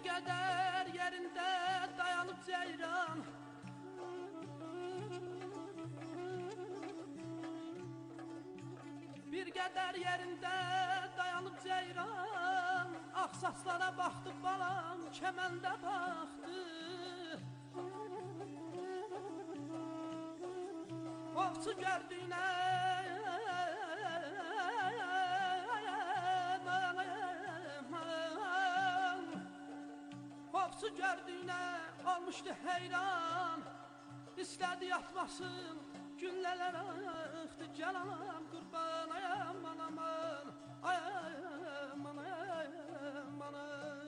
qədər yerində dayanıb ceyran, bir qədər yerində dayanıb ceyran, Ağsaslara baxdı balam, kəməndə baxdı. Ovçu gördüyünə Ovçu gördüyünə olmuşdu heyran, İstədi yatmasın, günlələr axdı. Gəl anam qurban, ay aman aman, ay aman aman ay.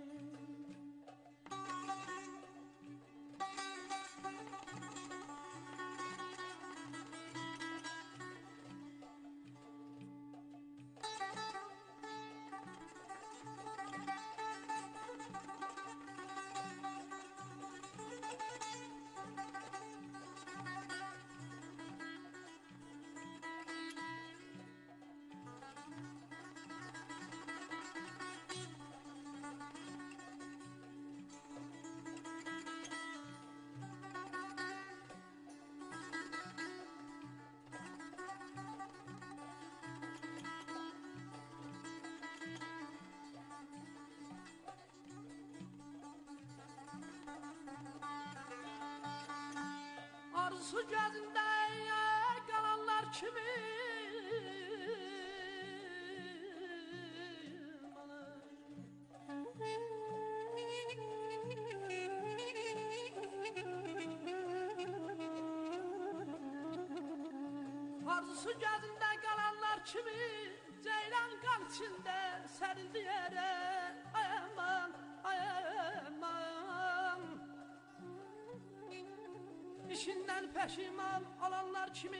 Arzusu gözündə qalanlar kimi Arzusu gözündə qalanlar kimi ceylan qan içində sərildi yerə. Ay aman, ay aman, İşindən peşiman olanlar kimi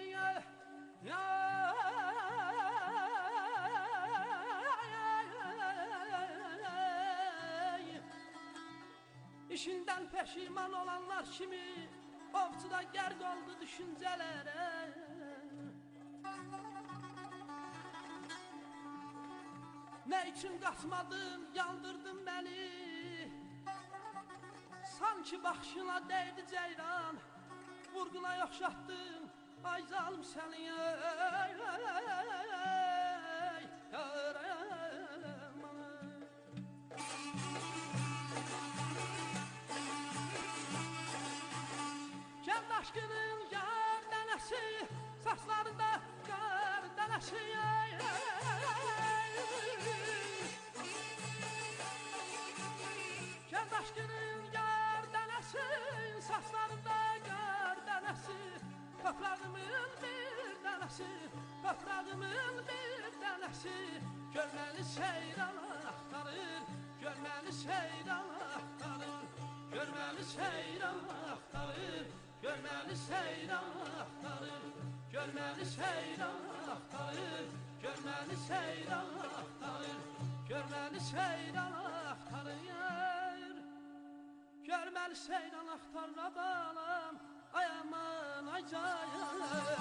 İşindən peşiman olanlar kimi ovçuda gərq oldu düşüncələrə. Nə üçün qaçmadın, yandırdın məni, sanki baxışına dəydi ceyran, vurğuna yoxşatdın, ay zalım səni, Kənd aşkının yar dənəsi, saçlarında qar dənəsi, Kənd aşkının yar dənəsi, saçlarında qar dənəsi, toprağımın bir dənəsi, toprağımın bir dənəsi, görməni seyran axtarır, görməni seyran axtarır, görməni seyran axtarır, görməni seyran axtarır, görməni seyran axtarır, görməni seyran axtarır, görməni seyran axtarır, görməni seyran axtarır balam, ay aman, ay cayam.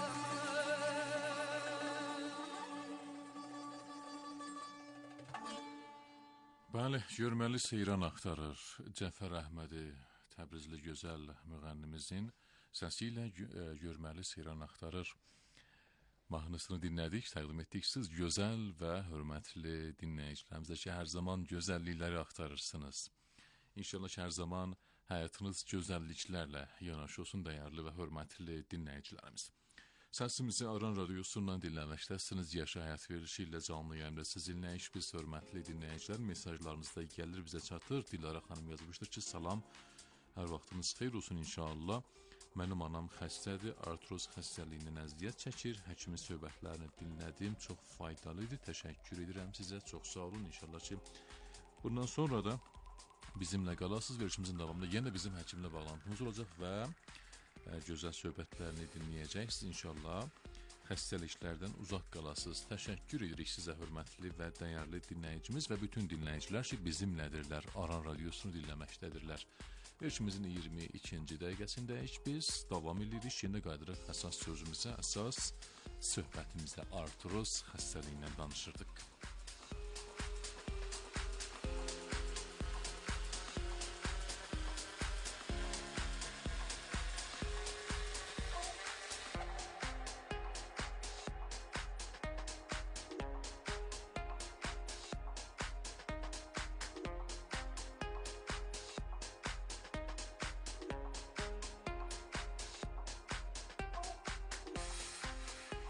Bəli, görməli seyran axtarır. Cəfər Əhmədi, Təbrizli gözəl müğənnimizin səsi ilə görməli seyran axtarır mahnısını dinlədik, təqdim etdik. Siz gözəl və hörmətli dinləyicilərimizdə ki, hər zaman gözəllikləri axtarırsınız. İnşallah ki, hər zaman həyatınız gözəlliklərlə yanaşı olsun, dəyərli və hörmətli dinləyicilərimiz. Səsimizi Aran Radiosundan dinləməkdəsiniz. Yaşa həyat verilişi ilə canlı yayımda siz dinləyiş, biz hörmətli dinləyicilər, mesajlarınızda gəlir, bizə çatır. Dilara xanım yazmışdır ki, salam, hər vaxtınız xeyir olsun inşallah. Mənim anam xəstədir, artroz xəstəliyindən əziyyət çəkir. Həkimin söhbətlərini dinlədim, çox faydalı idi. Təşəkkür edirəm sizə, çox sağ olun. İnşallah ki, bundan sonra da bizimlə qalasız. Verilişimizin davamında yenə bizim həkimlə bağlantımız olacaq və gözəl söhbətlərini dinləyəcəksiniz inşallah. Xəstəliklərdən uzaq qalasız. Təşəkkür edirik sizə, hörmətli və dəyərli dinləyicimiz və bütün dinləyicilər ki, bizimlədirlər, Aran Radiosunu dinləməkdədirlər. Verilişimizin 22-ci dəqiqəsindəyik. Biz davam edirik. Yenə qayıdırıq əsas sözümüzə, əsas söhbətimizdə artroz xəstəliyindən danışırdıq.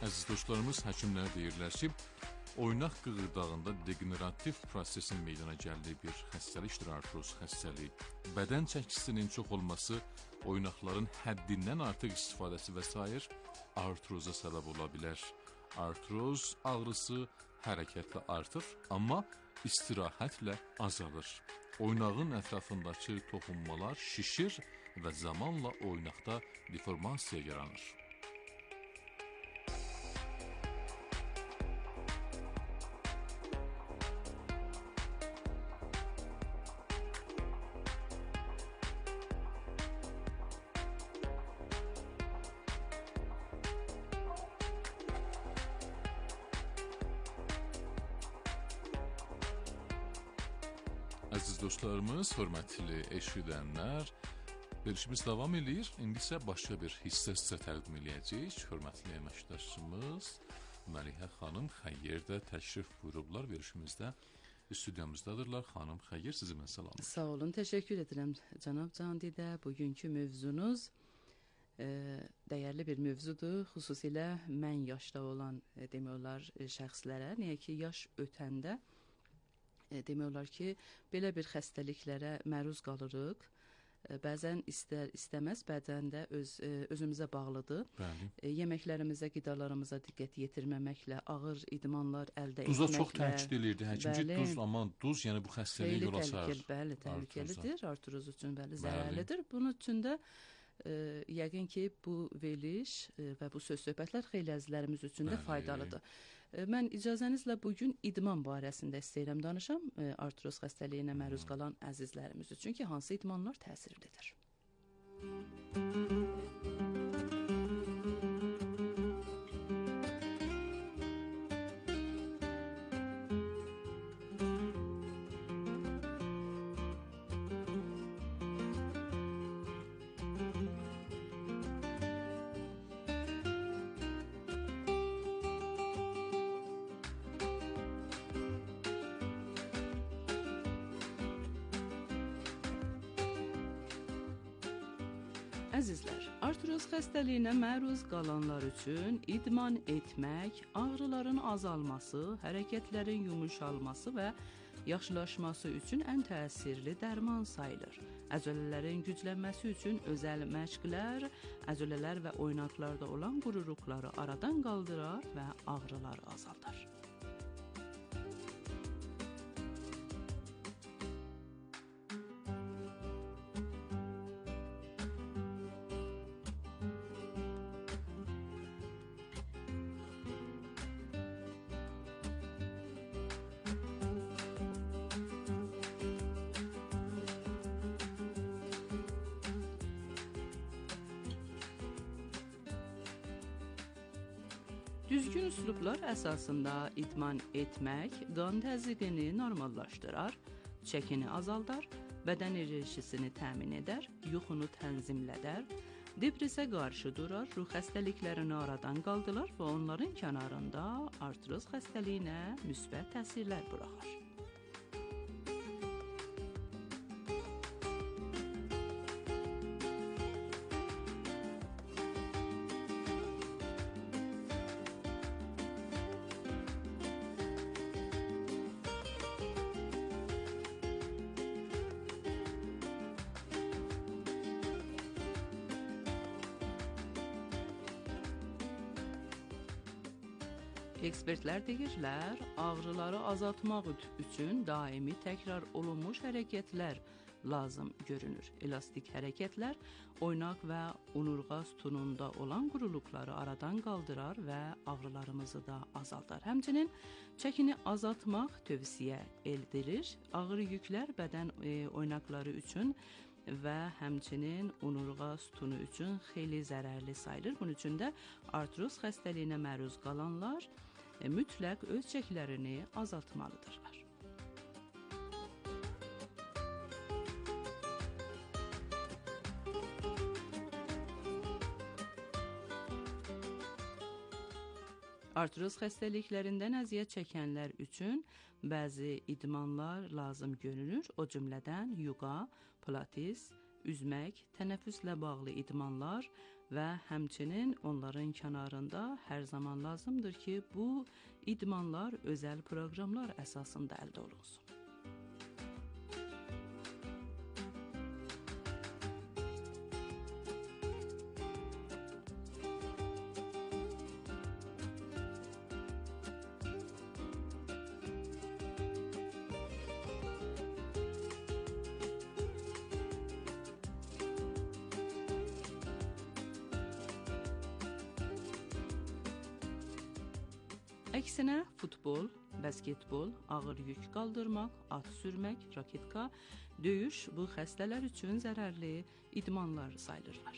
Əziz dostlarımız, həkimlər deyirlər ki, oynaq qığırdağında degenerativ prosesin meydana gəldiyi bir xəstəlikdir artroz xəstəliyi. Bədən çəkisinin çox olması, oynaqların həddindən artıq istifadəsi və s. artroza səbəb ola bilər. Artroz ağrısı hərəkətlə artır, amma istirahətlə azalır. Oynağın ətrafındakı toxunmalar şişir və zamanla oynaqda deformasiya yaranır. Əziz dostlarımız, hörmətli eşidənlər, verilişimiz davam edir. İndi isə başqa bir hissə sizə təqdim edəcəyik. Hörmətli əməkdaşımız Məlihə xanım Xəyyər də təşrif buyurublar. Verilişimizdə studiyamızdadırlar. Xanım Xəyyər, sizi mən salamlayıram. Sağ olun, təşəkkür edirəm cənab Candidə. Bugünkü mövzunuz dəyərli bir mövzudur. Xüsusilə mən yaşda olan demək olar şəxslərə, niyə ki yaş ötəndə demək olar ki, belə bir xəstəliklərə məruz qalırıq. Bəzən istəməz, bəzən də özümüzə bağlıdır. Bəli. Yeməklərimizə, qidalarımıza diqqət yetirməməklə, ağır idmanlar əldə Duza etməklə. çox təkid edirdi həkim ki, duz, aman duz, yəni bu xəstəliyə yol açar. Bəli, təhlükəlidir, artroz üçün zərərlidir. Bunun üçün də yəqin ki, bu veriliş və bu söz-söhbətlər xeyli əzizlərimiz üçün də faydalıdır. Mən icazənizlə bugün idman barəsində istəyirəm danışam, artroz xəstəliyinə məruz qalan əzizlərimiz üçün ki, hansı idmanlar təsirlidir. Əzizlər, artroz xəstəliyinə məruz qalanlar üçün idman etmək, ağrıların azalması, hərəkətlərin yumuşalması və yaxşılaşması üçün ən təsirli dərman sayılır. Əzələlərin güclənməsi üçün özəl məşqlər, əzələlər və oynaqlarda olan qururuqları aradan qaldırar və ağrıları azaldar. Düzgün üslublar əsasında idman etmək qan təzyiqini normallaşdırar, çəkini azaldar, bədən enerjisini təmin edər, yuxunu tənzimlədər, depressiya qarşı durar, ruh xəstəliklərini aradan qaldırar və onların kənarında artroz xəstəliyinə müsbət təsirlər buraxar. Ekspertlər deyirlər, ağrıları azaltmaq üçün daimi təkrar olunmuş hərəkətlər lazım görünür. Elastik hərəkətlər oynaq və onurğa sütununda olan quruluqları aradan qaldırar və ağrılarımızı da azaldar. Həmçinin çəkini azaltmaq tövsiyə edilir. Ağır yüklər bədən oynaqları üçün və həmçinin onurğa sütunu üçün xeyli zərərli sayılır. Bunun üçün də artroz xəstəliyinə məruz qalanlar mütləq öz çəkilərini azaltmalıdırlar. Artroz xəstəliklərindən əziyyət çəkənlər üçün bəzi idmanlar lazım görünür. O cümlədən yoga, pilates, üzmək, tənəffüslə bağlı idmanlar, və həmçinin onların kənarında hər zaman lazımdır ki, bu idmanlar özəl proqramlar əsasında əldə olunsun. Əksinə futbol, basketbol, ağır yük qaldırmaq, at sürmək, raketka, döyüş bu xəstələr üçün zərərli idmanlar sayılırlar.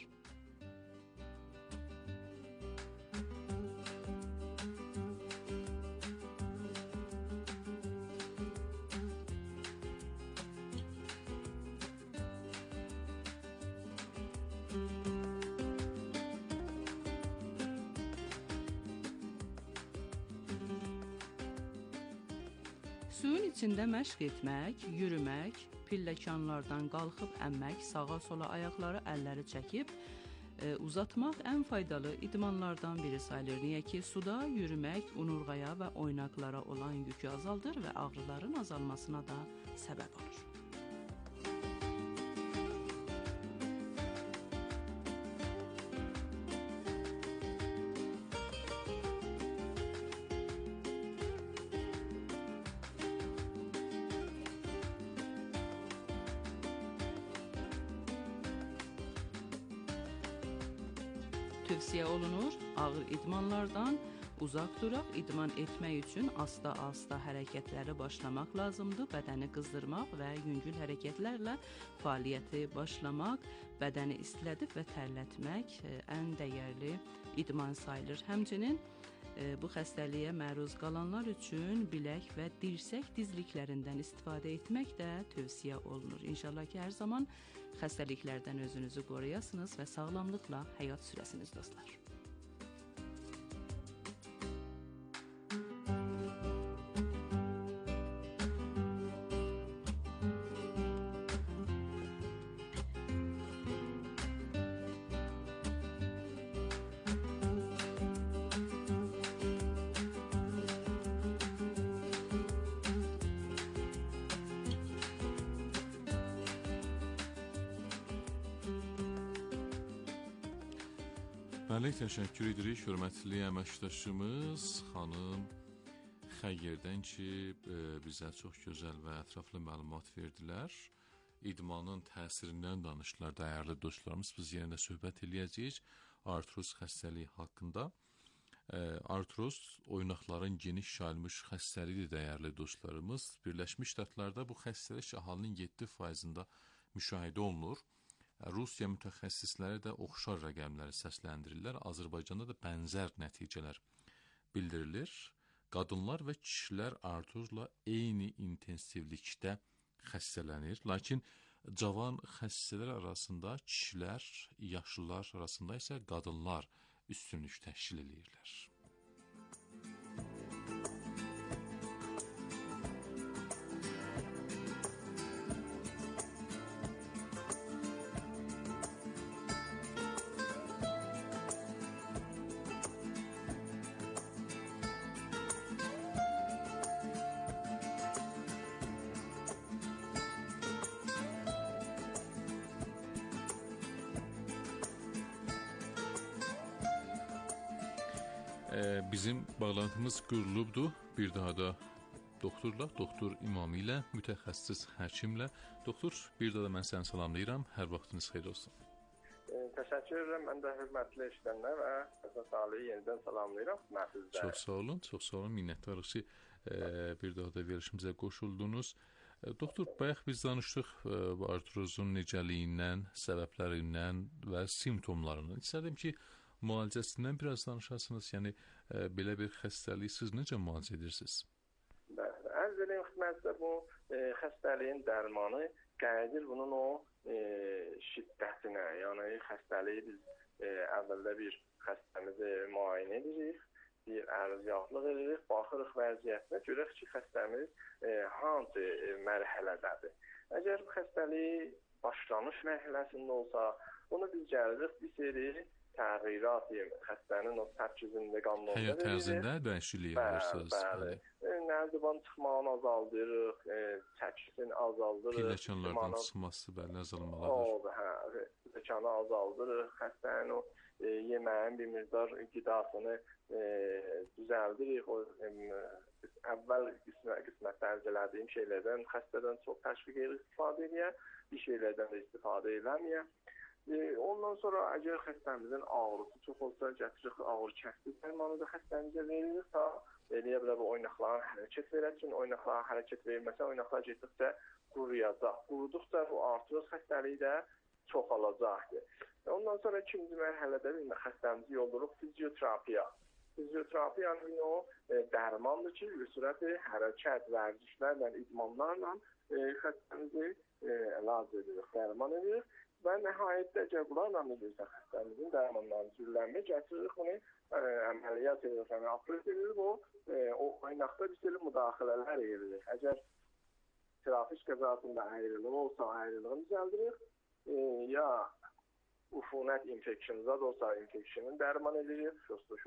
Suyun içində məşq etmək, yürümək, pilləkanlardan qalxıb ənmək, sağa-sola ayaqları, əlləri çəkib uzatmaq ən faydalı idmanlardan biri sayılır. Niyə ki, suda yürümək onurğaya və oynaqlara olan yükü azaldır və ağrıların azalmasına da səbəb olur. Tövsiyə olunur, ağır idmanlardan uzaq duraq, idman etmək üçün asta-asta hərəkətləri başlamaq lazımdır. Bədəni qızdırmaq və yüngül hərəkətlərlə fəaliyyəti başlamaq, bədəni istilədib və tərlətmək ən dəyərli idman sayılır. Həmçinin bu xəstəliyə məruz qalanlar üçün bilək və dirsək dizliklərindən istifadə etmək də tövsiyə olunur. İnşallah ki, hər zaman xəstəliklərdən özünüzü qoruyasınız və sağlamlıqla həyat sürəsiniz, dostlar. Bəli, təşəkkür edirik hörmətli əməkdaşımız xanım Xəyyərdən ki, bizə çox gözəl və ətraflı məlumat verdilər. İdmanın təsirindən danışdılar dəyərli dostlarımız. Biz yenə də söhbət eləyəcəyik artroz xəstəliyi haqqında. Artroz oynaqların geniş yayılmış xəstəliyidir dəyərli dostlarımız. Birləşmiş Ştatlarda bu xəstəlik əhalinin 7%-ında müşahidə olunur. Rusiya mütəxəssisləri də oxşar rəqəmləri səsləndirirlər. Azərbaycanda da bənzər nəticələr bildirilir. Qadınlar və kişilər artrozla eyni intensivlikdə xəstələnir. Lakin cavan xəstələr arasında kişilər, yaşlılar arasında isə qadınlar üstünlük təşkil edirlər. Bizim bağlantımız qurulubdur. Bir daha da doktorla, doktor İmami ilə, mütəxəssis həkimlə. Doktor, bir daha da mən səni salamlayıram. Hər vaxtınız xeyir olsun. Təşəkkür edirəm. Mən də hörmətli eşidənlər və Salih yenidən salamlayıram. Çox sağ olun, çox sağ olun. Minnətdarıq ki, bir daha da verilişimizə qoşuldunuz. Doktor, bayaq biz danışdıq artrozun necəliyindən, səbəblərindən və simptomlarından. İstədim ki, müalicəsindən biraz danışasınız. Yəni, belə bir xəstəliyi siz necə müalicə edirsiniz? Ərz edeyim xidmətdə bu xəstəliyin dərmanı qədir bunun o şiddətinə, yəni xəstəliyi biz əvvəldə bir xəstəmizi müayinə edirik, bir ərzyaxlıq edirik, baxırıq vəziyyətinə, görək ki, xəstəmiz hansı mərhələdədir. Əgər bu xəstəlik başlanış mərhələsində olsa, bunu biz gəlirik bir seri təğyirat, xəstənin o tərkibində, qanunda həyat tərzində dəyişiklik edirsiniz. Bəli. Nərdivan çıxmağını azaldırıq, çəkisini azaldırıq. Pilləkənlərdən çıxması, bəli, azalmalıdır. Oldu, hə. Pilləkəni azaldırıq, xəstənin o yeməyin bir miqdar qidasını düzəldirik. O əvvəl qismətdə ərz elədiyim şeylərdən xəstədən çox təşviq edirik istifadə edə, bir şeylərdən də istifadə eləməyə. Ondan sonra əgər xəstəmizin ağrısı çox olsa, gətiririk ağrı kəsici dərmanı da xəstəmizə veririk ta eləyə bilər bu oynaqların hərəkət verəcək. Oynaqların hərəkət verilməsə, oynaqlar getdikcə quruyacaq. Quruduqca bu artırıq xəstəliyi də çoxalacaqdır. Ondan sonra ikinci mərhələdə xəstəmizi yolduruq fizioterapiya. Fizioterapiyanın o dərmandır ki, sürəti hərəkət, vərdişlərlə, idmanlarla xəstəmizi əlac edirik, dərman edirik. Və nəhayətdə əgər bunlarla edirsə xəstəmizin dərmanlarını sürülənmə gətiririk, bunu əməliyyat edirik, yəni operasiya edirik, o oynaqda bir sürü müdaxilələr edirik. Əgər trafik qəzasında ayrılıq olsa, ayrılığını düzəldirik, ya ufunət infeksiyonuzda da olsa, infeksiyonun dərman edirik,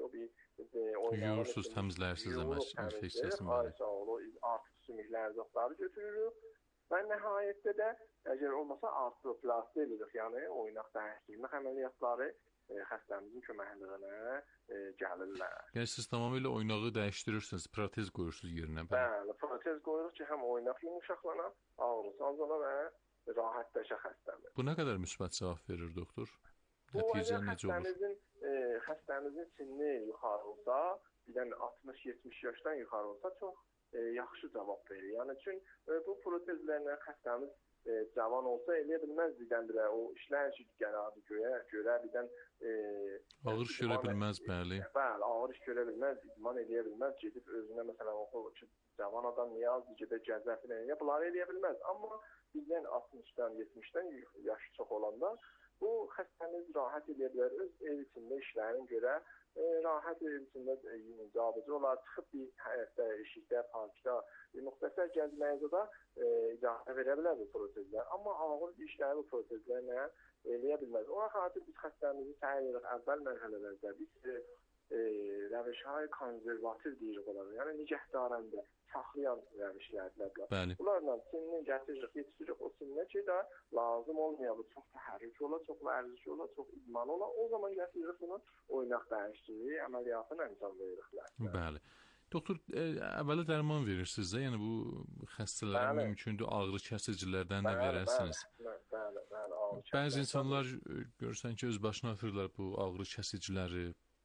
yuyursuz, təmizlərsiniz infeksiyasını. Artıq sümükləri zoxları götürürük. Və nəhayətdə də əgər olmasa artroplasti edirik, yəni oynaq dəyişdirmək əməliyyatları xəstəmizin köməkliyinə gəlirlər. Yəni siz tamamilə oynağı dəyişdirirsiniz, protez qoyursunuz yerinə. Bəli, protez qoyuruq ki, həm oynaq yumuşaqlana, ağrısı azala və rahatlaşa xəstəmiz. Bu nə qədər müsbət cavab verir doktor? Bu Nəticə necə olur? Xəstəmizin sinni yuxarı olsa, birdən 60-70 yaşdan yuxarı olsa çox yaxşı cavab verir. Yəni üçün bu protezlərlə xəstəmiz cavan olsa eləyə bilməz birdən-birə o işlər ki, görə birdən ağır iş görə bilməz, bəli. Bəli, ağır iş görə bilməz, idman eləyə bilməz, gedib özünə məsələn oxul ki, cavan adam niyə az gedib gəzəfini eləyə, bunları eləyə bilməz. Amma bizdən 60-dan, 70-dən yaşı çox olanda bu xəstəmiz rahat eləyə bilər, öz ev içində işlərin görə rahat ev içində cabıcı olar, çıxıb bir həyətdə, eşikdə, parkda, müxtəsər gəzməyə də icazə verə bilər bu protezlər. Amma ağır işləri bu protezlərlə eləyə bilməz. Ona xatir biz xəstəmizi təyin əvvəl mərhələlərdə biz rəvişlər konservativ deyirik onlara, yəni nigəhdarəndə, saxlayan rəvişlərdir. Bunlarla sinni gətiririk, yetişdiririk o sinnə ki, də lazım olmayan, çox təhərrik ola, çox vərziş ola, çox idman ola, o zaman gətiririk bunu oynaq dəyişdiririk, əməliyyatını əncam veririklər. Bəli. Doktor, əvvələ dərman verirsiniz də, yəni bu xəstələrə mümkündür ağrı kəsicilərdən də verərsiniz. Bəli. Bəzi insanlar görürsən ki, öz başına atırlar bu ağrı kəsiciləri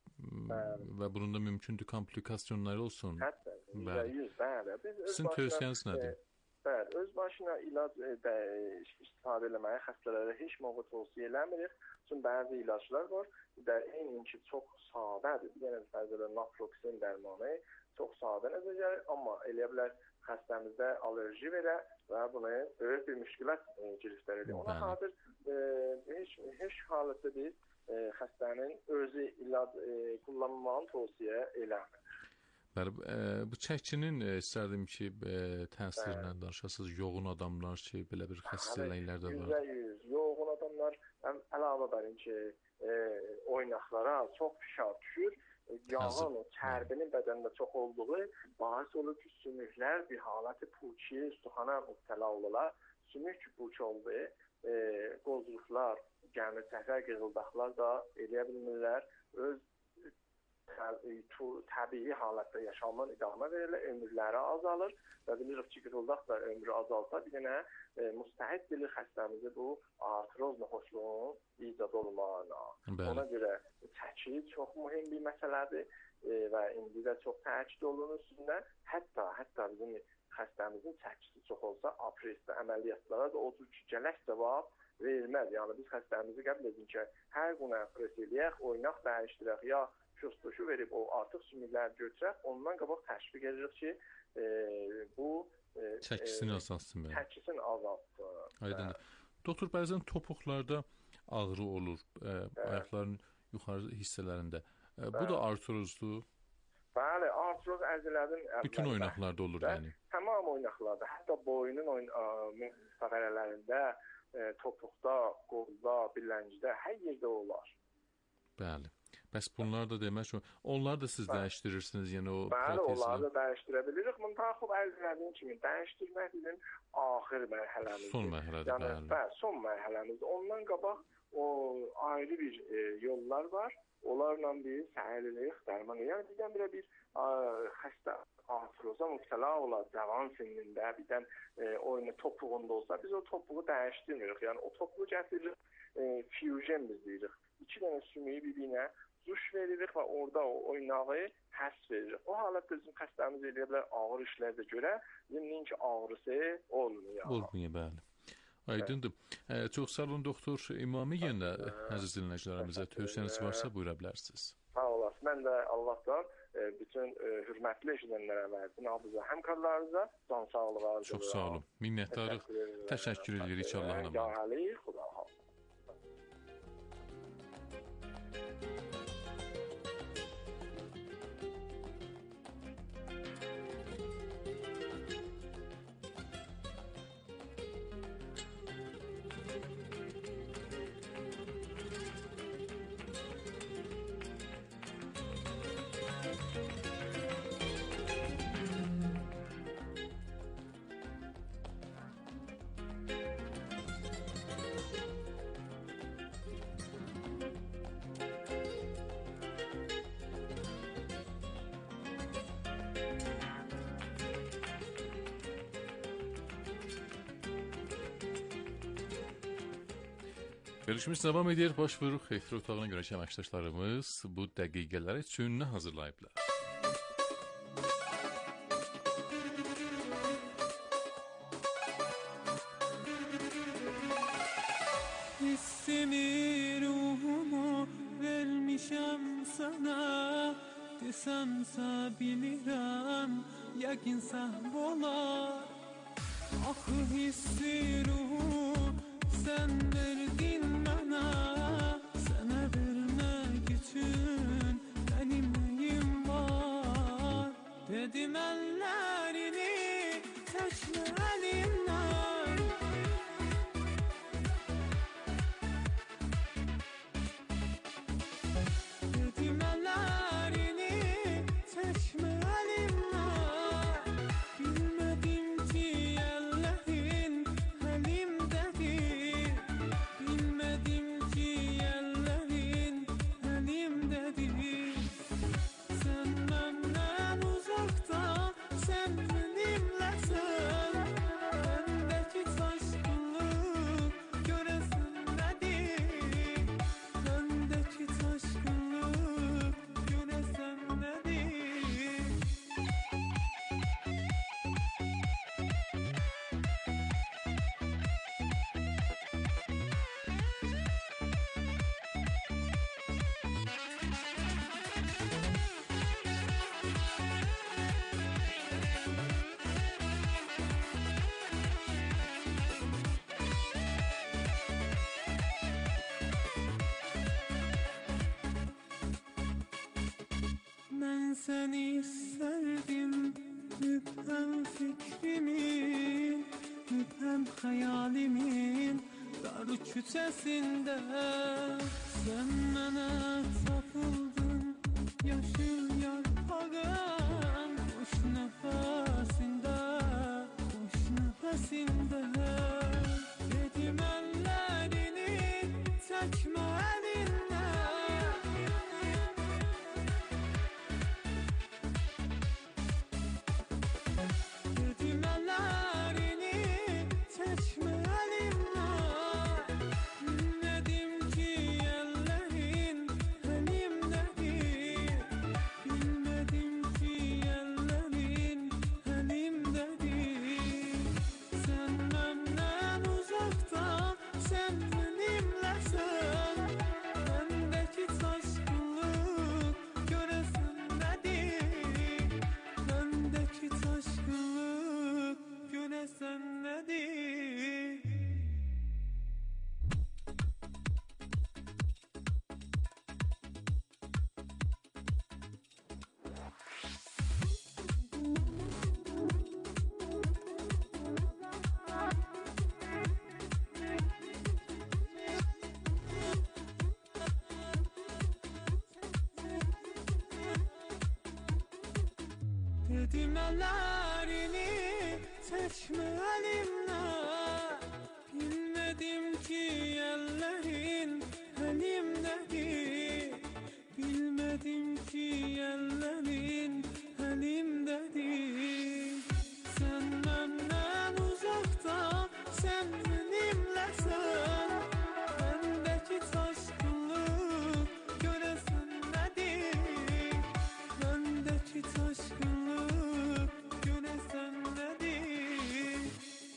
və bunun da mümkündür komplikasiyaları olsun. Hətta, bəli. Sizin tövsiyəniz nədir? Bəli, öz başına ilac istifadə eləməyi xəstələrə heç vaxt tövsiyə eləmirik. Çünki bəzi ilaclar var, eyni ki, çox sadədir. Yəni, bəzilə naproxen dərmanı çox sadə nəzər gəlir, amma eləyə bilər xəstəmizdə alerji verə və bunu böyük bir müşkilət giriftar edir. Ona xatir heç halətdə biz xəstənin özü ilac kullanmağını tövsiyə eləmir. Bəli, bu çəkinin istərdim ki, təsirindən danışasınız. Yoğun adamlar ki, belə bir xəstələnlər də var. %100 yoğun adamlar əlavə bərin ki, oynaqlara çox fişar düşür. Yağın, çərbinin bədəndə çox olduğu bahis olur ki, sümüklər bir haləti puçi, üstüxana mübtəla olurlar. Sümük ki, puç oldu, qozluqlar, gəmi səhər qığıldaqlar da eləyə bilmirlər. Öz təbii halətdə yaşamdan idamə verirlər, ömürləri azalır və bilirik ki, qığıldaq da ömrü azalsa, bir dənə müstəhid bilir xəstəmizi bu artroz noxoşluğun icad olmağına. Ona görə çəki çox mühüm bir məsələdir və indi də çox təkid olunur üstündə. Hətta bizim xəstəmizin çəkisi çox olsa, operasiya əməliyyatlara da o cür ki, gələk cavab verilməz. Yəni biz xəstəmizi qəbul edin ki, hər gün operasiya eləyək, oynaq dəyişdirək, ya şostuşu verib o artıq sümükləri götürək, ondan qabaq təşviq edirik ki, bu çəkisini azaltsın. Çəkisini azaltsın. Aydındır. Doktor, bəzən topuqlarda ağrı olur, ayaqların yuxarı hissələrində. Bu da artrozdur. Bəli, artroz əzələrin bütün oynaqlarda olur yəni. Tamam oynaqlarda, hətta boynun fəqərələrində, topuqda, qolda, biləngidə hər yerdə olar. Bəli. Bəs bunlar da demək ki, onlar da siz dəyişdirirsiniz, yəni o Bəli, protezini. onları da dəyişdirə bilirik. Bundan xub ərz etdiyim kimi dəyişdirmək bizim axır mərhələmizdir. Son mərhələdir, yəni, bəli. Son mərhələmizdir. Ondan qabaq o ayrı bir yollar var. Onlarla biz səhərlilik, dərman, yəni birdən-birə bir xəstə artroza mübtəla olar, cavan sinində, birdən oyunu topuğunda olsa, biz o topuğu dəyişdirmirik. Yəni o topuğu gətiririk, fusion biz deyirik. 2 dənə sümüyü bir-birinə duş veririk və orada o oynağı həsr veririk. O halətdə bizim xəstəmiz eləyə bilər ağır işlərdə görə, zimnin ki ağrısı olmuyor. Olmuyor, bəli. Aydındır. Çox sağ olun, doktor İmami yenə əziz dinləyicilərimizə tövsiyəniz varsa buyura bilərsiniz. Sağ olasın. Mən də Allahdan bütün hörmətli eşidənlərə və dinabıza, həmkarlarınıza can sağlığı arzu edirəm. Çox sağ olun. Minnətdarıq. Təşəkkür edirik Allahın amanı. Cahəli, xuda hafiz. Görüşümüz davam edir. Baş vuruq efir otağına görə əməkdaşlarımız bu dəqiqələri üçün nə hazırlayıblar? Hissimi, ruhumu vermişəm sana, desəmsə bilirəm, yəqinsə olar. Axı hissi ruhu sən verdin mənə, sənə vermək üçün mənim nəyim var. Dedim əllərini çəkmə əlimdən, dedim əllərini çəkmə əlimdən. Bilmədim ki əllərin əlimdədir, bilmədim ki əllərin əlimdədir. Sən məndən uzaqdan, sən mənimləsən, məndəki çaşqınlıq görəsən nədir, məndəki çaşqınlıq görəsən nədir. Mən səni istərdim, mübhəm fikrimin, mübhəm xəyalimin dar küçəsində. Sən mənə tapıldın, yaşıl yarpağın xoş nəfəsində, xoş nəfəsində. Dedim əllərini çəkmə əlindən, dedim əllərini çəkmə əlimdən. Bilmədim ki əllərin Dedim ellerini çekme elimden. Bilmedim ki ellerin elimdedir. Bilmedim ki ellerin elimdedir. Sen benden uzakta, sen benimlesin. Bendeki taşkınlık göresen nedir? Bendeki taşkınlık göresen nedir?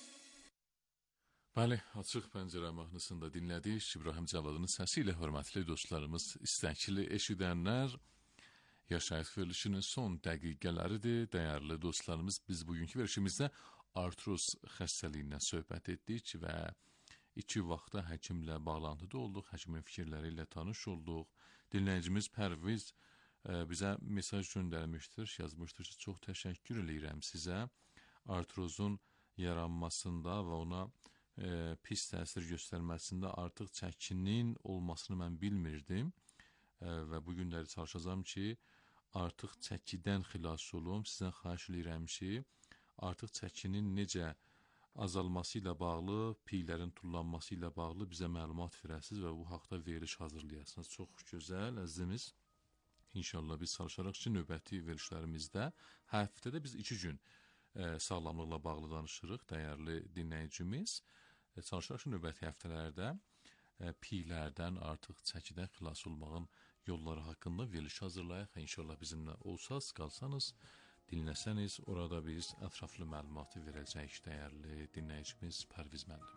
Bəli, Açıq Pəncərə mahnısında dinlədik. İbrahim Cavadının səsi ilə hörmətli dostlarımız, istəkli eşidənlər, yaşayış verilişinin son dəqiqələridir. Dəyərli dostlarımız, biz bugünkü verilişimizdə artroz xəstəliyindən söhbət etdik və 2 vaxtda həkimlə bağlantıda olduq, həkimin fikirləri ilə tanış olduq. Dinləyicimiz Pərviz bizə mesaj göndərmişdir, yazmışdır ki, çox təşəkkür edirəm sizə. Artrozun yaranmasında və ona pis təsir göstərməsində artıq çəkinin olmasını mən bilmirdim və bu günləri çalışacağam ki, artıq çəkidən xilas olum. Sizdən xahiş edirəm ki, artıq çəkinin necə azalması ilə bağlı, piylərin tullanması ilə bağlı bizə məlumat verəsiniz və bu haqda veriliş hazırlayasınız. Çox gözəl, əzizimiz. İnşallah biz çalışaraq ki, növbəti verilişlərimizdə həftədə biz 2 gün sağlamlıqla bağlı danışırıq, dəyərli dinləyicimiz. Çalışaraq ki, növbəti həftələrdə piylərdən, artıq çəkidən xilas olmağın yolları haqqında veriliş hazırlayaq. İnşallah bizimlə olsaz, qalsanız, dinləsəniz, orada biz ətraflı məlumatı verəcəyik, dəyərli dinləyicimiz Pərviz müəllim.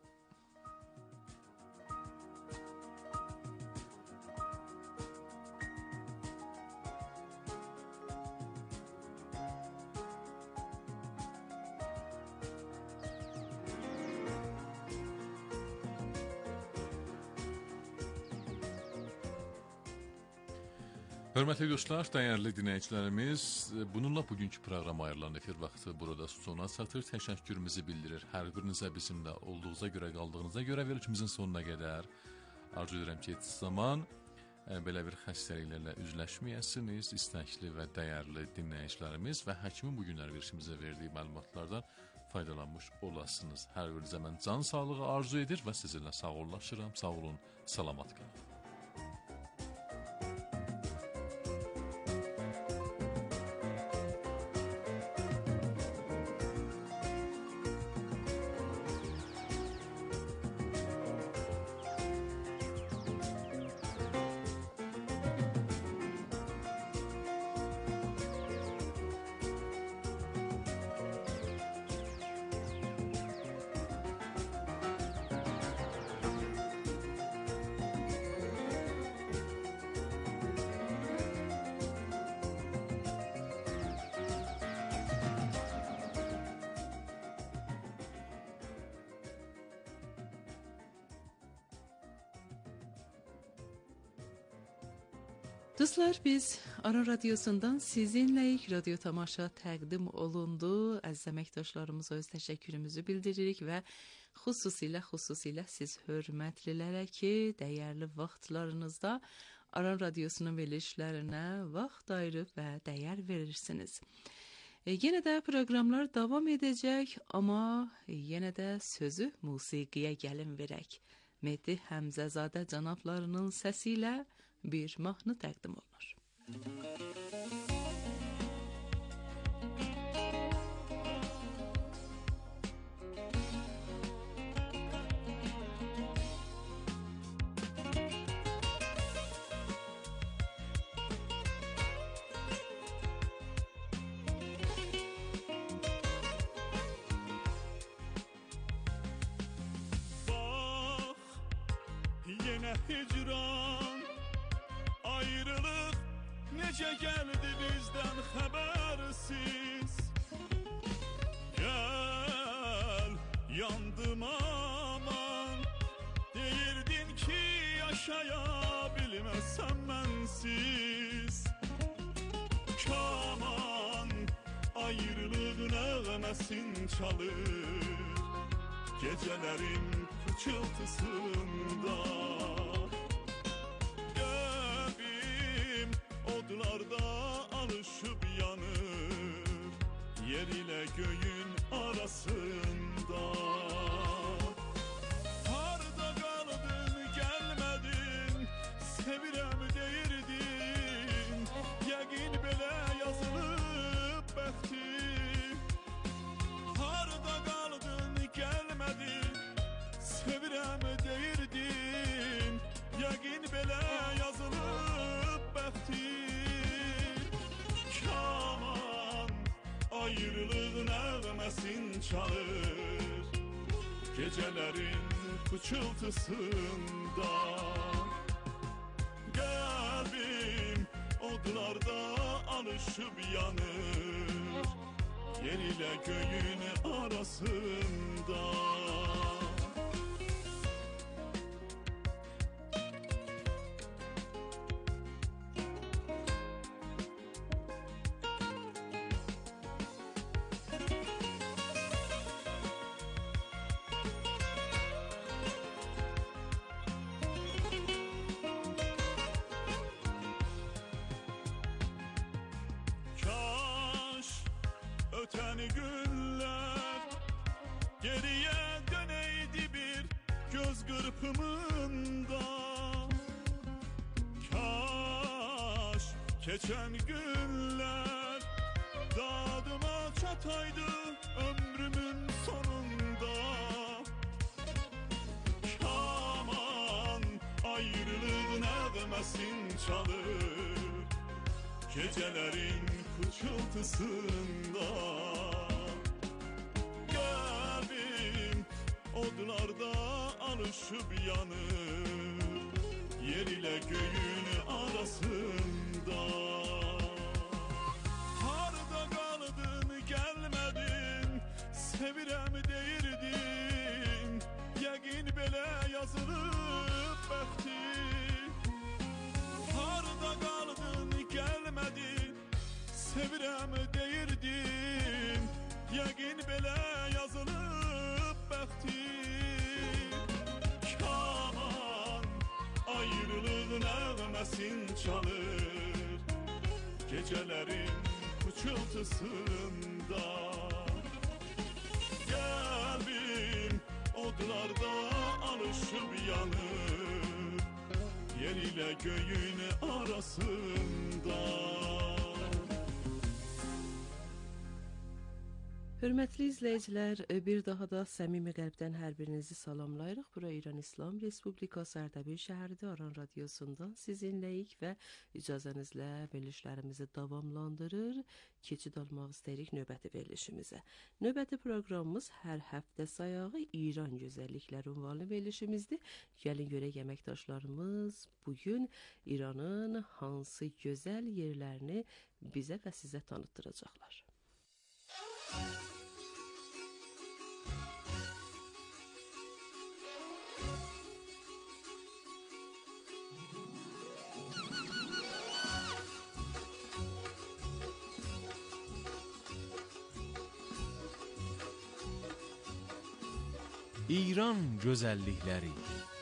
Hörmətli dostlar, dəyərli dinləyicilərimiz, bununla bugünkü proqram ayrılan efir vaxtı burada sona çatır. Təşəkkürümüzü bildirir. Hər birinizə bizimlə olduğunuza görə, qaldığınıza görə verilişimizin sonuna qədər arzu edirəm ki, heç zaman belə bir xəstəliklərlə üzləşməyəsiniz. İstəkli və dəyərli dinləyicilərimiz və həkimin bu günlər verilişimizə verdiyi məlumatlardan faydalanmış olasınız. Hər birinizə mən can sağlığı arzu edir və sizinlə sağollaşıram. Sağ olun, salamat qalın. Dostlar, biz Aran Radyosu'ndan sizinləyik. Radyo tamaşa təqdim olundu. Əziz əməkdaşlarımıza öz təşəkkürümüzü bildiririk və xüsusilə siz hörmətlilərə ki, dəyərli vaxtlarınızda Aran Radyosu'nun verilişlərinə vaxt ayırıb və dəyər verirsiniz. Yenə də proqramlar davam edəcək, amma yenə də sözü musiqiyə gəlin verək. Mehdi Həmzəzadə cənablarının səsi ilə bir mahnı təqdim olunur. Yenə hicran, ayrılıq necə gəldi bizdən xəbərsiz. Gəl, yandım aman, deyirdin ki yaşaya bilməsən mənsiz. Kaman, ayrılıq nəğməsin çalır gecələrin pıçıltısında. Qəlbim odlarda alışıb yanır, yer ile göğün arasında. Harda kaldın gelmedin, sevirəm deyirdin, yəqin belə yazılıb bəxti. Harda kaldın gelmedin, sevirəm deyirdin, yəqin belə yazılıb bəxti. Kaman ayrılıq nəğməsin çalır, gecələrin pıçıltısında. Qəlbim odlarda alışıb yanır, yer ilə göğün arasında. Öten günler geriye döneydi bir göz kırpımında. Kaş geçen günler dadıma çataydı ömrümün sonunda. Kaman ayrılık nəğməsin çalır, gecelerin pıçıltısında. Kalbim odlarda alışıp yanır, yer ile göğün arasında. Harda kaldın gelmedin, sevirəm deyirdin, yəqin belə yazılıb bəxti. Harda kaldın gelmedin, sevirəm deyirdin, yəqin belə yazılıb bəxti. Kaman ayrılıq nəğməsin çalır, gecələrin pıçıltısında. Qəlbim odlarda alışıb yanır, yer ilə göğün arasında. Hörmətli izləyicilər, bir daha da səmimi qəlbdən hər birinizi salamlayırıq. Bura İran İslam Respublikası Ərdəbil şəhəridir, Aran Radiosundan sizinləyik və icazənizlə verilişlərimizi davamlandırır. Keçid almaq istəyirik növbəti verilişimizə. Növbəti proqramımız hər həftə sayağı İran gözəllikləri ünvanlı verilişimizdir. Gəlin görək əməkdaşlarımız bugün İranın hansı gözəl yerlərini bizə və sizə tanıtdıracaqlar. İran gözəllikləri.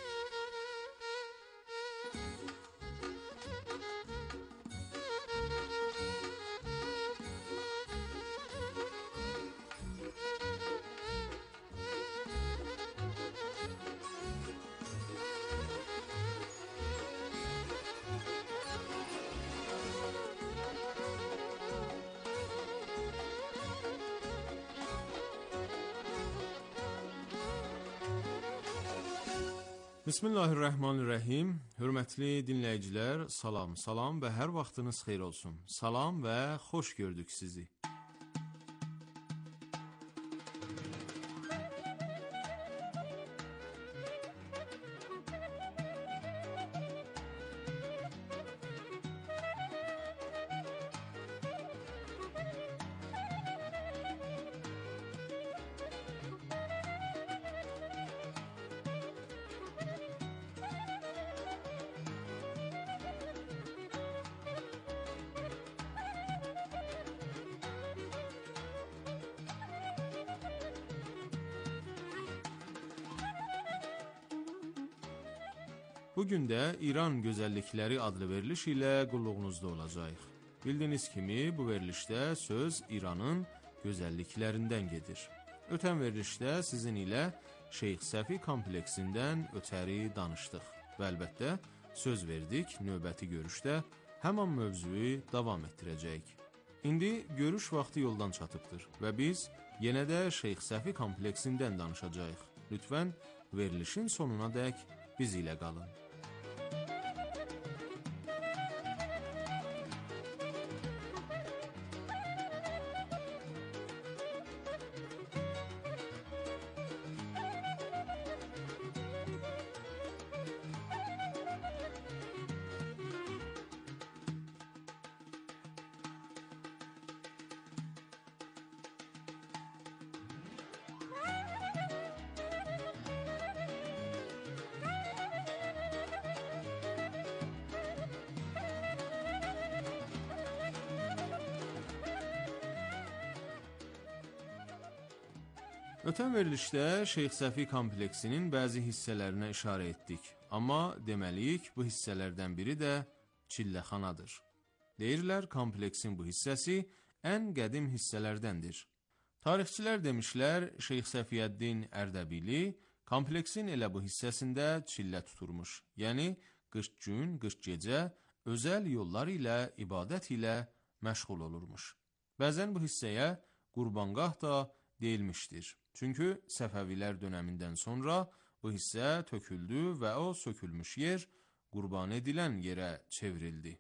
Bismillahirrahmanirrahim. Hörmətli dinləyicilər, salam və hər vaxtınız xeyir olsun. Salam və xoş gördük sizi. Bugün də İran Gözəllikləri adlı veriliş ilə qulluğunuzda olacaq. Bildiyiniz kimi bu verilişdə söz İranın gözəlliklərindən gedir. Ötən verilişdə sizin ilə Şeyx Səfi kompleksindən ötəri danışdıq və əlbəttə söz verdik, növbəti görüşdə həman mövzunu davam etdirəcəyik. İndi görüş vaxtı yoldan çatıbdır və biz yenə də Şeyx Səfi kompleksindən danışacağıq. Lütfən verilişin sonuna dək biz ilə qalın. Ötən verilişdə Şeyx Səfi kompleksinin bəzi hissələrinə işarə etdik. Amma deməliyik, bu hissələrdən biri də çilləxanadır. Deyirlər, kompleksin bu hissəsi ən qədim hissələrdəndir. Tarixçilər demişlər, Şeyx Səfiyyəddin Ərdəbili kompleksin elə bu hissəsində çillə tuturmuş. Yəni, 40 gün, 40 gecə özəl yollar ilə, ibadət ilə məşğul olurmuş. Bəzən bu hissəyə Qurbanqah da deyilmişdir. Çünki Səfəvilər dönəmindən sonra bu hissə töküldü və o sökülmüş yer qurban edilən yerə çevrildi.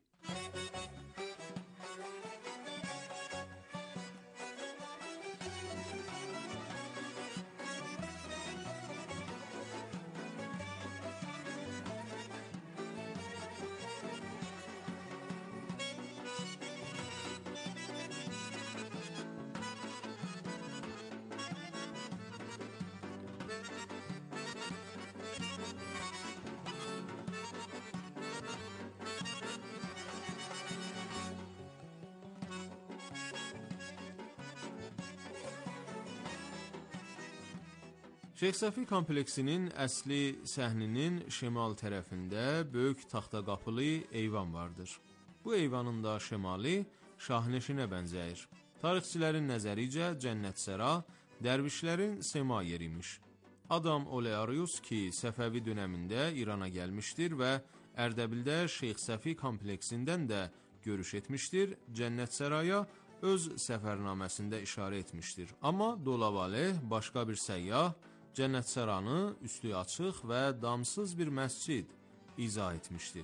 Şeyx Səfi kompleksinin əsli səhninin şimal tərəfində böyük taxta qapılı eyvan vardır. Bu eyvanın da şimali şahnişinə bənzəyir. Tarixçilərin nəzəricə Cənnətsəra dərvişlərin sema yerimiş. Adam Olearius ki, Səfəvi dönəmində İrana gəlmişdir və Ərdəbildə Şeyx Səfi kompleksindən də görüş etmişdir, Cənnətsəraya öz səfərnaməsində işarə etmişdir. Amma Dolavaleh başqa bir səyyah Cənnətsəranı üstü açıq və damsız bir məscid izah etmişdir.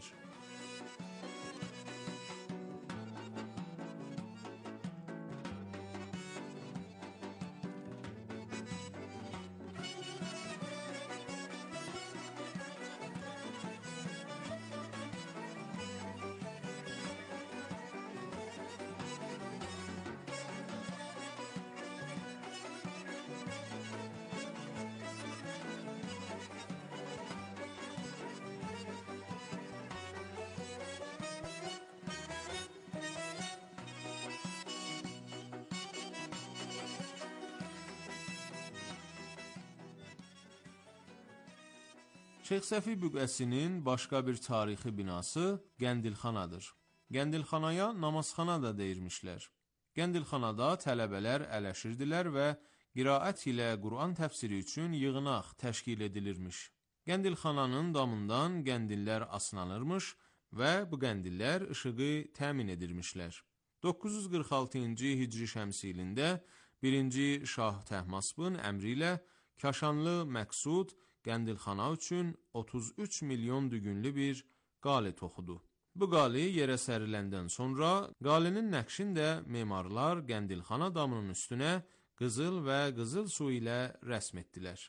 Şeyx Səfi büqəsinin başqa bir tarixi binası Qəndilxanadır. Qəndilxanaya namazxana da deyirmişlər. Qəndilxanada tələbələr ələşirdilər və qiraət ilə Quran təfsiri üçün yığınaq təşkil edilirmiş. Qəndilxananın damından qəndillər aslanırmış və bu qəndillər işığı təmin edirmişlər. 946-cı Hicri şəmsi ilində 1-ci Şah Təhmaspın əmri ilə Kaşanlı Məqsud Qəndilxana üçün 33 milyon dügünlü bir qali toxudu. Bu qali yerə səriləndən sonra qalinin nəqşin də memarlar Qəndilxana damının üstünə qızıl və qızıl su ilə rəsm etdilər.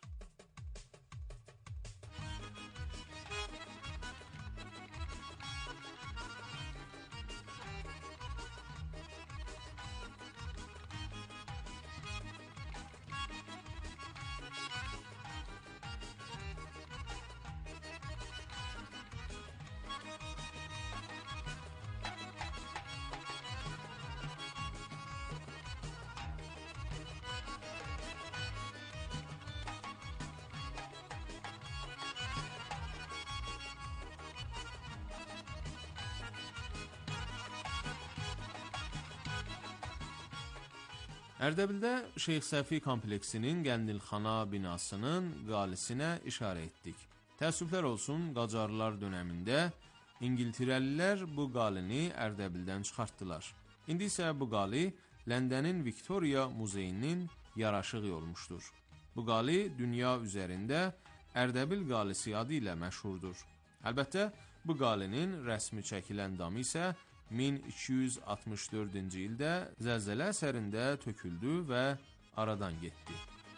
Ərdəbildə Şeyx Səfi kompleksinin Qəndilxana binasının qalisinə işarə etdik. Təəssüflər olsun, Qacarlar dönəmində İngiltərəlilər bu qalini Ərdəbildən çıxartdılar. İndi isə bu qali Ləndənin Viktoriya Muzeyinin yaraşığı olmuşdur. Bu qali dünya üzərində Ərdəbil qalisi adı ilə məşhurdur. Əlbəttə, bu qalinin rəsmi çəkilən damı isə 1264-cü ildə zəlzələ əsərində töküldü və aradan getdi.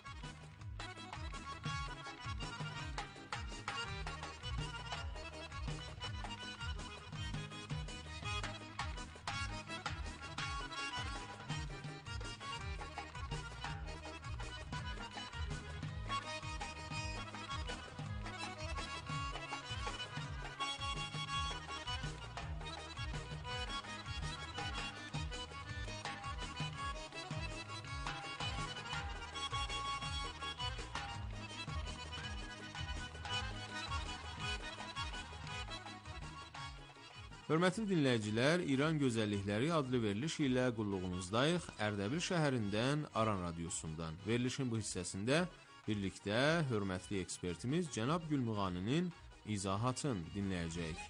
Hörmətli dinləyicilər, İran Gözəllikləri adlı veriliş ilə qulluğunuzdayıq Ərdəbil şəhərindən Aran radiosundan. Verilişin bu hissəsində birlikdə hörmətli ekspertimiz cənab Gülmüğaninin izahatını dinləyəcəyik.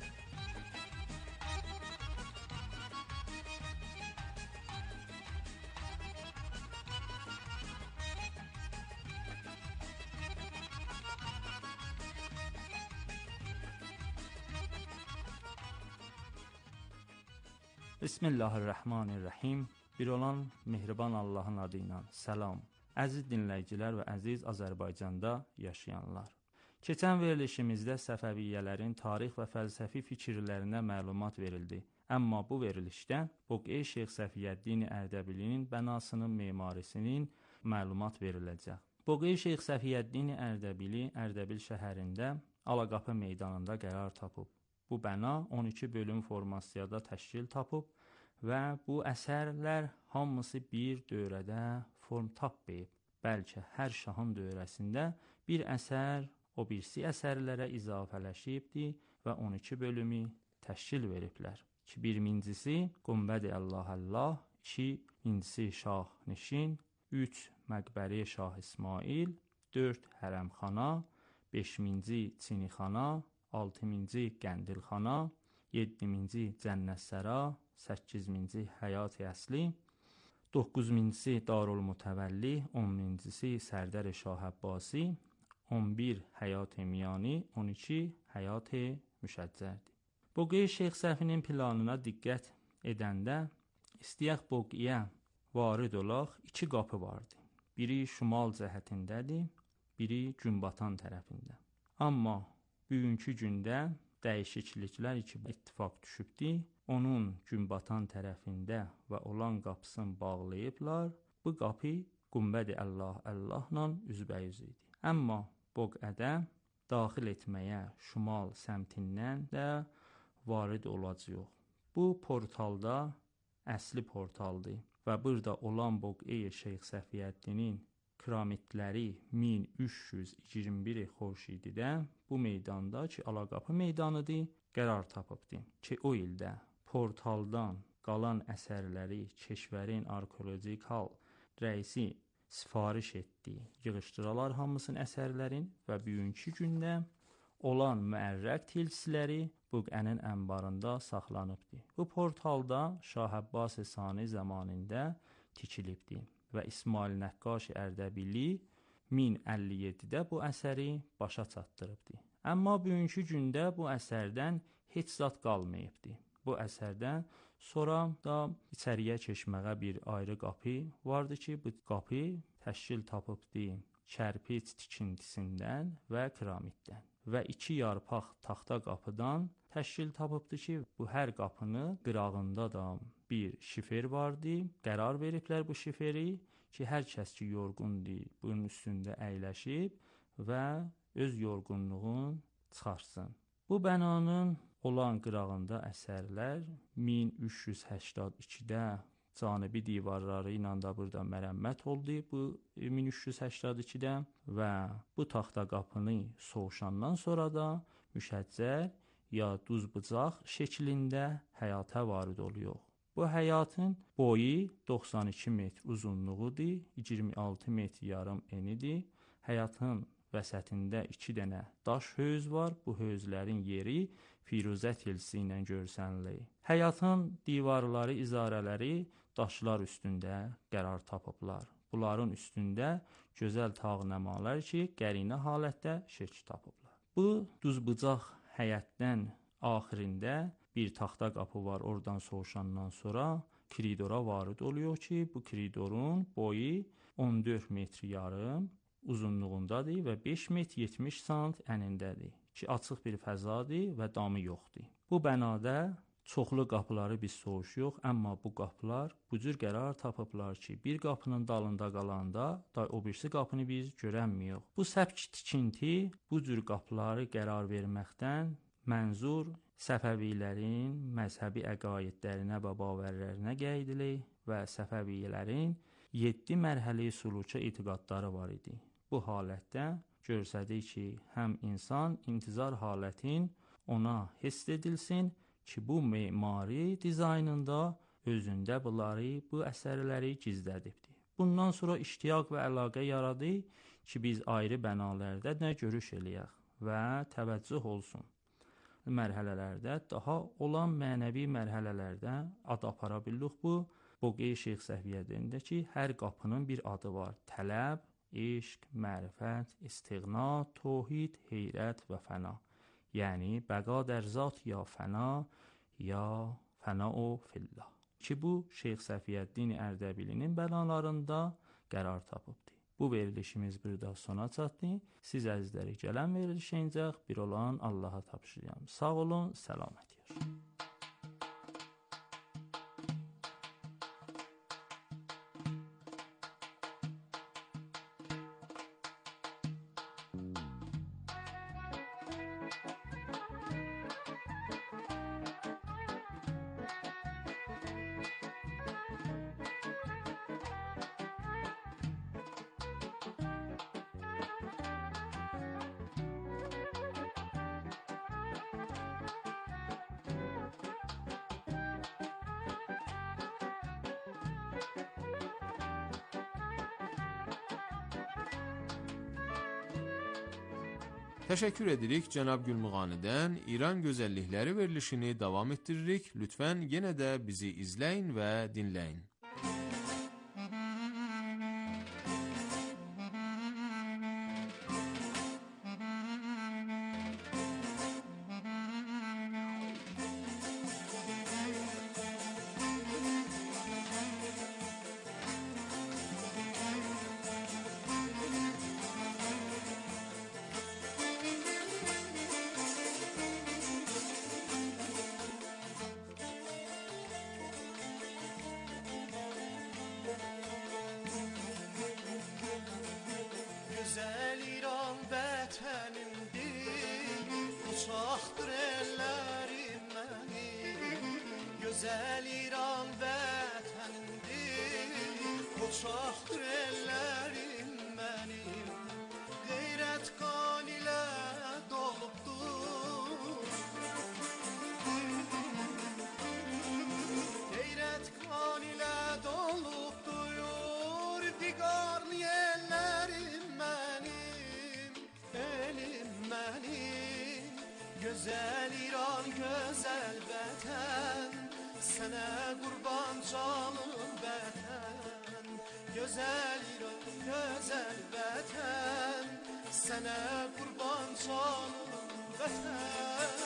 Bismillahirrahmanirrahim. Bir olan mehriban Allahın adı ilə salam. Əziz dinləyicilər və əziz Azərbaycanda yaşayanlar. Keçən verilişimizdə Səfəviyyələrin tarix və fəlsəfi fikirlərinə məlumat verildi. Amma bu verilişdə Boğ-i Şeyx Səfiyyəddin Ərdəbilinin bənasının memarisinin məlumat veriləcək. Boğ-i Şeyx Səfiyyəddin Ərdəbili Ərdəbil şəhərində Alaqapı meydanında qərar tapıb. Bu bəna 12 bölüm formasiyada təşkil tapıb və bu əsərlər hamısı bir dövrədə form tapmayıb. Bəlkə hər şahın dövrəsində bir əsər o birisi əsərlərə izafələşibdir və 12 bölümü təşkil veriblər. Ki, birincisi Qumbəd-i Allah, 2-incisi Şah Nişin, 3 Məqbəri Şah İsmail, 4 Hərəmxana, 5-ci Çinixana, 6-cı Qəndilxana, 7-ci Cənnətsəra, 8-ci Həyat-i Əsli, 9-cu Darülmutəvəlli, 10-cu Sərdar Şah Əbbasi, 11 Həyat-i Miyani, 12 Həyat-i Müşəccərdir. Boğ-i Şeyx Səfinin planına diqqət edəndə istəyək Boğ-iyə varid olaq, 2 qapı vardı. Biri şimal cəhətindədir, biri günbatan tərəfində. Amma bugünkü gündə dəyişikliklər ki, ittifaq düşübdir. Onun günbatan tərəfində və olan qapısını bağlayıblar. Bu qapı Qumbəd-i Allahla üzbəyüz idi. Amma Boğ-ədə daxil etməyə şimal səmtindən də varid olacaq. Bu portalda əsli portaldır və burada olan Boğ-i Şeyx Səfiyyəddinin piramidləri 1321 xورشیدیdə bu meydanda ki, Alaqapı meydanıdır, qərar tapıbdır ki, o ildə portaldan qalan əsərləri Keşvərin arxeologikal rəisi sifariş etdi. Yığışdıralar hamısının əsərlərin və bugünkü gündə olan müərrəq tilsiləri Boğ-ənin ənbarında saxlanıbdır. Bu portalda Şah Əbbas Sani zamanında tikilibdir və İsmail Nəqqaş Ərdəbili 1057-də bu əsəri başa çatdırıbdır. Amma bugünkü gündə bu əsərdən heç zat qalmayıbdır. Bu əsərdən sonra da içəriyə keçməyə bir ayrı qapı vardı ki, bu qapı təşkil tapıbdır kərpic tikintisindən və piramiddən və 2 yarpaq taxta qapıdan təşkil tapıbdır ki, bu hər qapını qırağında da bir şifer vardı. Qərar veriblər bu şiferi ki, hər kəs ki yorğundur, bunun üstündə əyləşib və öz yorğunluğunu çıxarsın. Bu bənanın olan qırağında əsərlər 1382-də canibi divarları ilə da burada mərəmmət oldu bu 1382-də və bu taxta qapını soğuşandan sonra da müşəccər ya duz bıçaq şəklində həyata varid oluyor. Bu həyatın boyu 92 metr uzunluğudur, 26 metr yarım enidir. Həyatın vəsətində 2 dənə daş hövz var. Bu hövzlərin yeri firuzə tilsi ilə görsənilir. Həyatın divarları, izarələri daşlar üstündə qərar tapıblar. Bunların üstündə gözəl tağnəmalar ki, qərinə halətdə şəkil tapıblar. Bu duzbucaq həyətdən axirində bir taxta qapı var. Oradan soğuşandan sonra koridora varid oluyor ki, bu koridorun boyu 14 metr yarım uzunluğundadır və 5 metr 70 sant ənindədir ki, açıq bir fəzadır və damı yoxdur. Bu bənada çoxlu qapıları biz soğuşuyor, amma bu qapılar bu cür qərar tapıblar ki, bir qapının dalında qalanda o birisi qapını biz görənmiyor. Bu səbk tikinti bu cür qapıları qərar verməkdən mənzur Səfəvilərin məzhəbi əqaidlərinə və bavərlərinə qeydilir və Səfəvilərin 7 mərhəli suluka etiqadları var idi. Bu halətdə görsədik ki, həm insan intizar halətin ona hiss edilsin ki, bu memari dizaynında özündə bunları, bu əsərləri gizlədibdir. Bundan sonra iştiyaq və əlaqə yaradı ki, biz ayrı bənalərdə nə görüş eləyək və təvəccüh olsun. Mərhələlərdə daha olan mənəvi mərhələlərdə ad apara bildik bu. Boği Şeyx Səfiyyəddində ki, hər qapının bir adı var. Tələb, eşq, mərifət, istiğna, tohid, heyrət və fəna. Yəni, bəqa der zat ya fəna, ya fəna o fillah. Ki, bu Şeyx Səfiyyəddin Ərdəbilinin bənalarında qərar tapıbdır. Bu verilişimiz burada sona çatdı. Siz əzizləri gələn verilişincə bir olan Allaha tapşırıram. Sağ olun, səlamət yer. Təşəkkür edirik cənab Gülmuğanidən. İran gözəllikləri verilişini davam etdiririk. Lütfən yenə də bizi izləyin və dinləyin. Güzel İran vətənimdir, uçaqdır ellərim mənim. Güzel İran vətənimdir, uçaqdır ellərim mənim. Qeyrət qan ilə dolubdur, qeyrət qan ilə dolubdur, viqarlı ellərim mənim, elim mənim. Gözəl İran, gözəl vətən, sənə qurban canım vətən. Gözəl İran, gözəl vətən, sənə qurban canım vətən.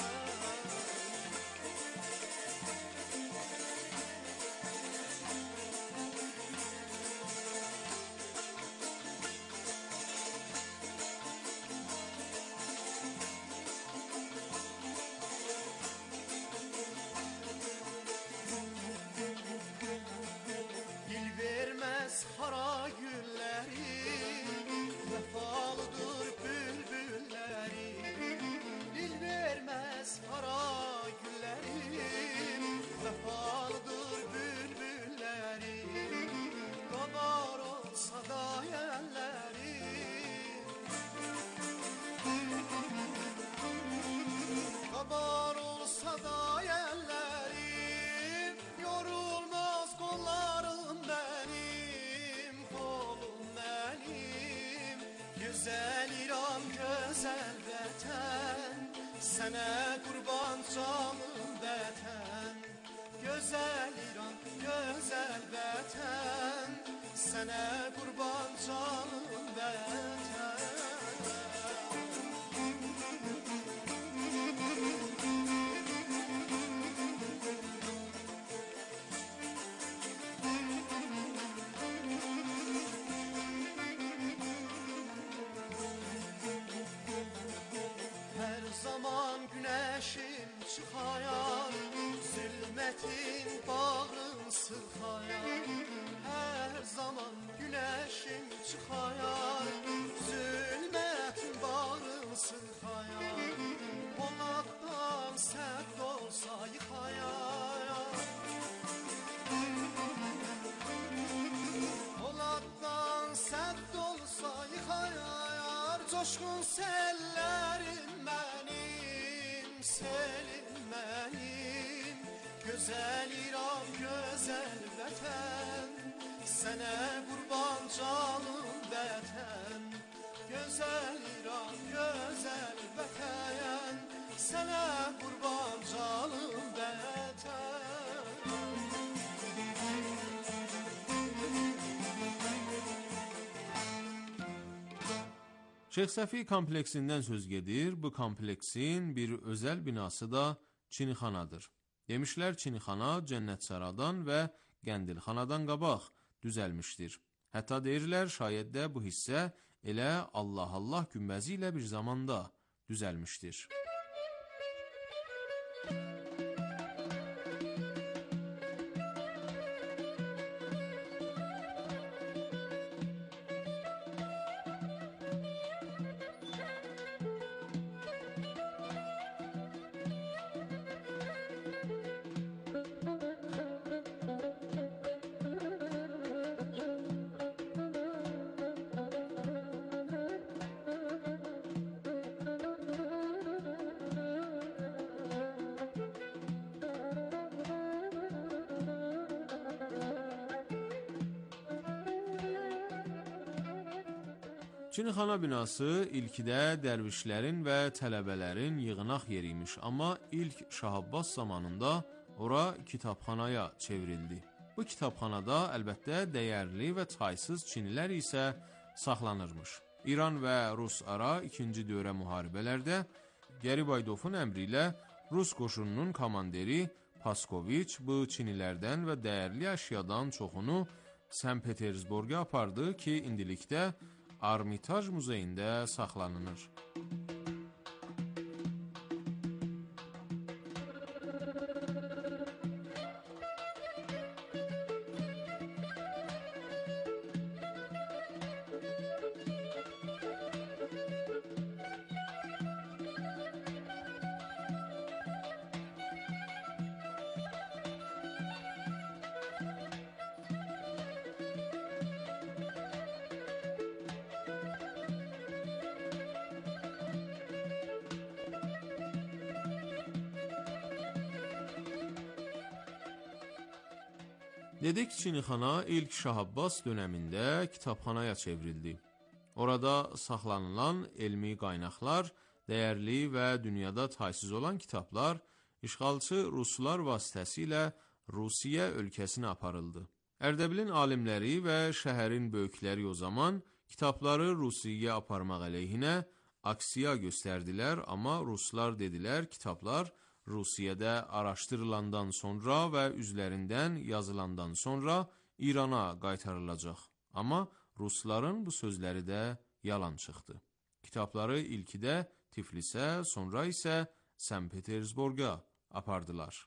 Hara gülləri, vəfalıdır bülbülləri. Dil sənə qurban canım vətən, gözəl İran, gözəl vətən, sənə qurban canım vətən. Güneşim çıkayar, zülmetin bağrın sıkayar. Her zaman güneşim çıkayar, zülmetin bağrın sıkayar. Polattan sert olsa yıkayar, Polattan sert olsa yıkayar. Coşkun sellerim benim, selim benim, güzel İran, güzel vətən, sənə qurban canım vətən, güzel İran, güzel vətən, sənə qurban canım vətən. Şeyx Səfi kompleksindən söz gedir. Bu kompleksin bir özəl binası da Çinixanadır. Demişlər Çinixana Cənnətsaradan və Qəndilxanadan qabaq düzəlmişdir. Hətta deyirlər şayət də bu hissə elə Allah Allah günbəzi ilə bir zamanda düzəlmişdir. Çinixana binası ilkidə dərvişlərin və tələbələrin yığınaq yeri imiş, amma ilk Şah Abbas zamanında ora kitabxanaya çevrildi. Bu kitabxanada əlbəttə dəyərli və taysız çinilər isə saxlanırmış. İran və Rus ara ikinci dövrə müharibələrdə Gəribaydovun əmri ilə Rus qoşununun komandiri Paskoviç bu çinilərdən və dəyərli əşyadan çoxunu St. Petersburg'a apardı ki, indilikdə Armitaj muzeyində saxlanılır. Dedik Çinixana ilk Şah Abbas dönəmində kitabxanaya çevrildi. Orada saxlanılan elmi qaynaqlar, dəyərli və dünyada taysız olan kitablar işğalçı Ruslar vasitəsilə Rusiya ölkəsinə aparıldı. Ərdəbilin alimləri və şəhərin böyükləri o zaman kitabları Rusiyaya aparmaq əleyhinə aksiya göstərdilər, amma Ruslar dedilər kitablar Rusiyada araşdırılandan sonra və üzlərindən yazılandan sonra İrana qaytarılacaq. Amma Rusların bu sözləri də yalan çıxdı. Kitabları ilkidə Tiflisə, sonra isə St. Petersburg'a apardılar.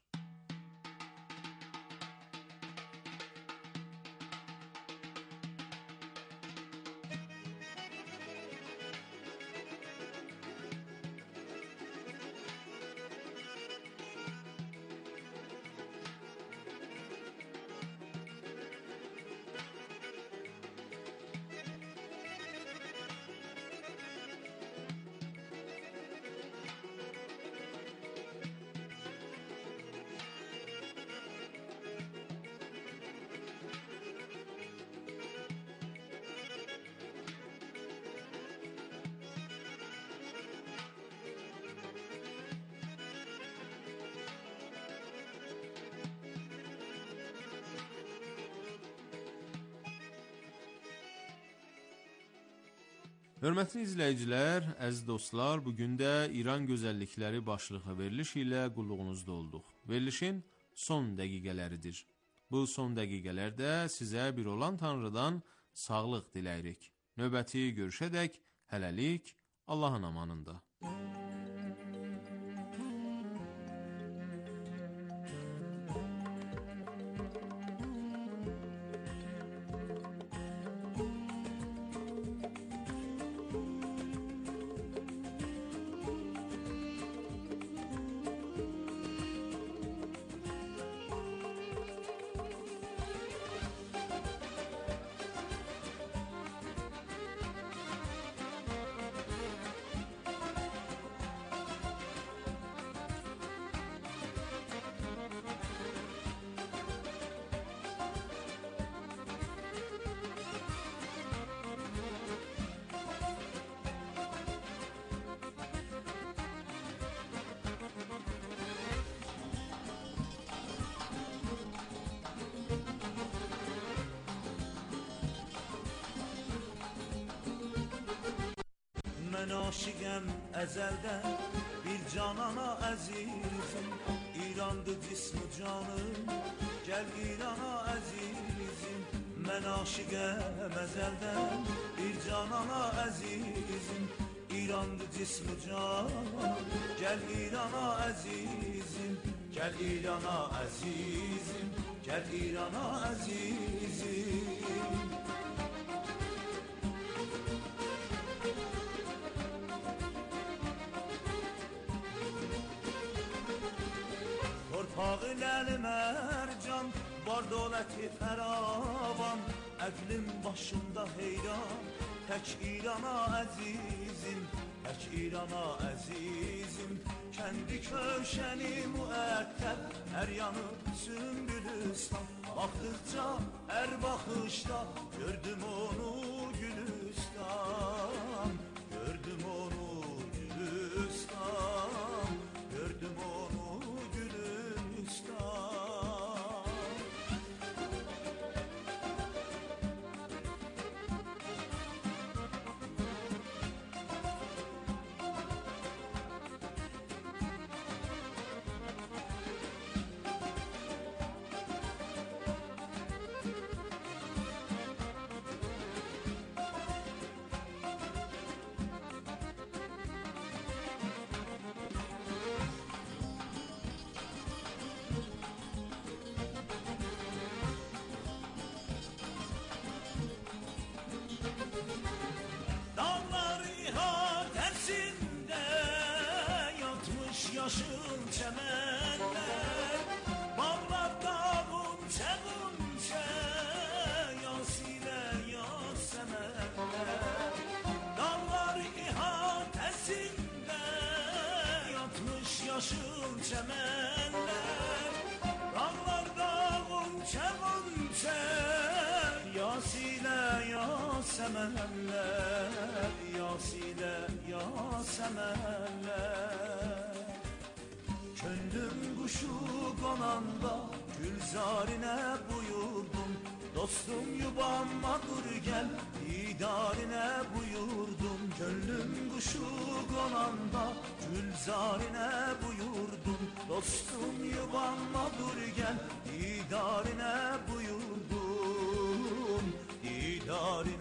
Hörmətli izləyicilər, əziz dostlar, bugün də İran gözəllikləri başlıqlı veriliş ilə qulluğunuzda olduq. Verilişin son dəqiqələridir. Bu son dəqiqələrdə sizə bir olan Tanrıdan sağlıq diləyirik. Növbəti görüşədək hələlik Allahın amanında. Mən aşiqəm əzəldən bir canana əzizim, İrandır cismi canım, gəl İrana əzizim. Mən aşiqəm əzəldən bir canana əzizim, İrandır cismi canım, gəl İrana əzizim. Gəl İrana əzizim, gəl İrana əzizim. Torpağıləl mərcan, var dövləti fəravan, əqlim başımda heyran, tək İrana əzizim, tək İrana əzizim. Kəndi köşəni müəttəb, hər yanı sümbülüstan, baxdıqca hər baxışda gördüm onu Gülüstan, gördüm onu Gülüstan, gördüm onu Gülüstan. Yaşıl çəmənlər, bağlar dağınca qınca, Yasilə Yasəmənlər. Dağlar ihatəsində yatmış yaşıl çəmənlər, bağlar dağınca qınca, Yasilə Yasəmənlər, Yasilə Yasəmənlər. Könlüm quşu qonanda Gülzarinə buyurdum, dostum yuvama dur gəl, didarinə buyurdum. Könlüm quşu qonanda Gülzarinə buyurdum, dostum yuvama dur gəl, didarinə buyurdum, didarinə